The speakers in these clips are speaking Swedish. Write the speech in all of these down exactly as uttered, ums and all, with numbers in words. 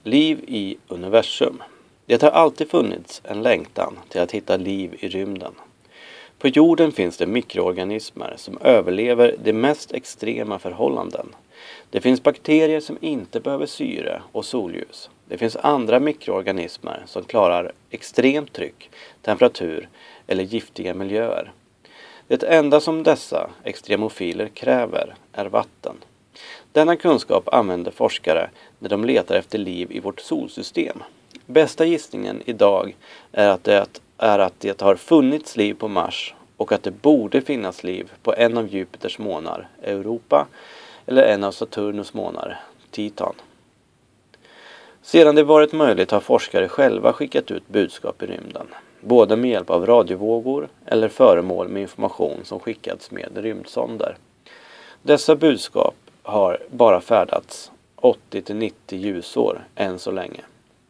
Liv i universum. Det har alltid funnits en längtan till att hitta liv i rymden. På jorden finns det mikroorganismer som överlever de mest extrema förhållanden. Det finns bakterier som inte behöver syre och solljus. Det finns andra mikroorganismer som klarar extremt tryck, temperatur eller giftiga miljöer. Det enda som dessa extremofiler kräver är vatten. Denna kunskap använder forskare när de letar efter liv i vårt solsystem. Bästa gissningen idag är att det, är att det har funnits liv på Mars och att det borde finnas liv på en av Jupiters månar, Europa, eller en av Saturnus månar, Titan. Sedan det varit möjligt har forskare själva skickat ut budskap i rymden, både med hjälp av radiovågor eller föremål med information som skickats med rymdsonder. Dessa budskap har bara färdats åttio till nittio ljusår än så länge.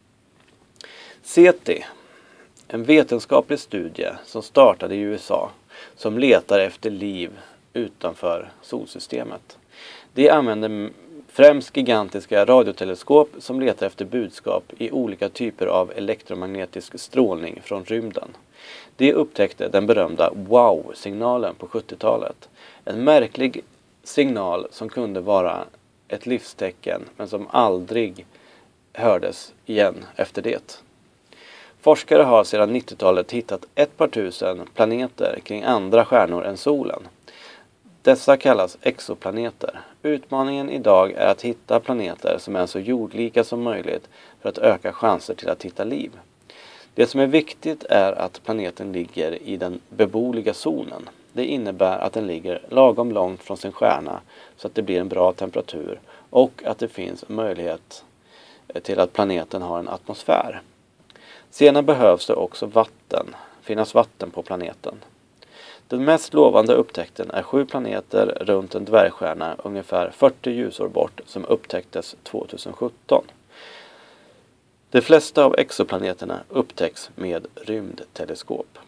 SETI, en vetenskaplig studie som startade i U S A som letar efter liv utanför solsystemet. De använder främst gigantiska radioteleskop som letar efter budskap i olika typer av elektromagnetisk strålning från rymden. De upptäckte den berömda wow-signalen på sjuttiotalet. En märklig signal som kunde vara ett livstecken men som aldrig hördes igen efter det. Forskare har sedan nittiotalet hittat ett par tusen planeter kring andra stjärnor än solen. Dessa kallas exoplaneter. Utmaningen idag är att hitta planeter som är så jordlika som möjligt för att öka chanser till att hitta liv. Det som är viktigt är att planeten ligger i den beboeliga zonen. Det innebär att den ligger lagom långt från sin stjärna så att det blir en bra temperatur och att det finns möjlighet till att planeten har en atmosfär. Sedan behövs det också vatten, finnas vatten på planeten. Den mest lovande upptäckten är sju planeter runt en dvärgstjärna ungefär fyrtio ljusår bort som upptäcktes tjugohundrasjutton. De flesta av exoplaneterna upptäcks med rymdteleskop.